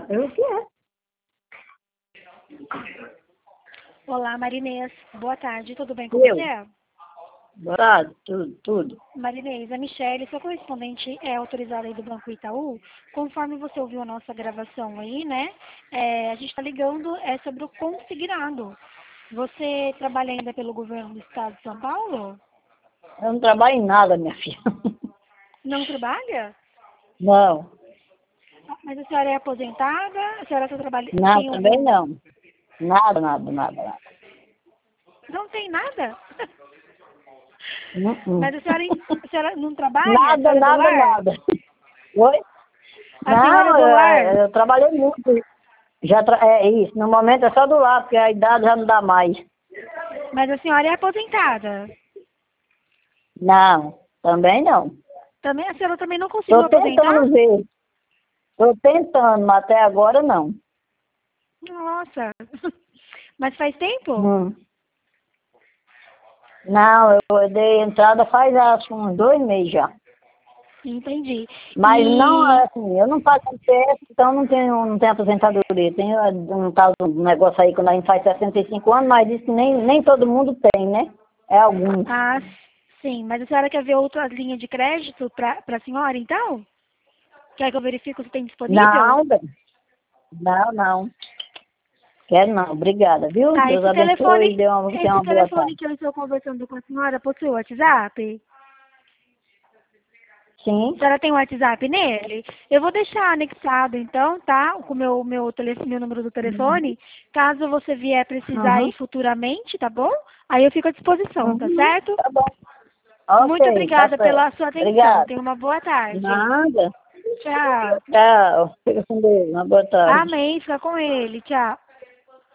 O que é? Olá, Marinês. Boa tarde, tudo bem com Eu? você? Boa tarde, tudo. Marinês, a Michelle, sua correspondente é autorizada aí do Banco Itaú. Conforme você ouviu a nossa gravação aí, né? A gente está ligando sobre o consignado. Você trabalha ainda pelo governo do estado de São Paulo? Eu não trabalho em nada, minha filha. Não trabalha? Não, Mas a senhora é aposentada? A senhora só trabalha... não, tem também algum... não. Nada. Não tem nada? Uh-uh. Mas a senhora não trabalha? A senhora é do Nada, lar? nada. Oi? A senhora é Não, do lar? eu trabalhei muito. É isso, no momento é só do lado, porque a idade já não dá mais. Mas a senhora é aposentada? Não, também não. Também, a senhora também não conseguiu Estou aposentar? tentando ver. Estou tentando, mas até agora não. Nossa. Mas faz tempo? Hum. Não, eu dei entrada faz acho que uns 2 meses já. Entendi. Mas não, E... assim, eu não faço teste, então não tenho aposentadoria. Tem um negócio aí quando a gente faz 65 anos, mas isso nem todo mundo tem, né? É alguns. Ah, sim. Mas a senhora quer ver outra linha de crédito para a senhora, então? Quer que eu verifique se tem disponível? Não, bem, não. Quero não, obrigada, viu? Tá, Deus abençoe e tenha esse uma boa telefone tarde. que eu estou conversando com a senhora possui WhatsApp? Sim? A senhora tem WhatsApp nele? Eu vou deixar anexado, então, tá? Com meu número do telefone. Caso você vier precisar Uhum. aí futuramente, tá bom? Aí eu fico à disposição, tá Uhum. certo? Tá bom. Muito Ok, tá obrigada certo. pela sua atenção. Obrigada. Tenha uma boa tarde. Nada. Tchau. Tchau. Fica com Deus. Uma boa tarde. Amém. Fica com ele. Tchau.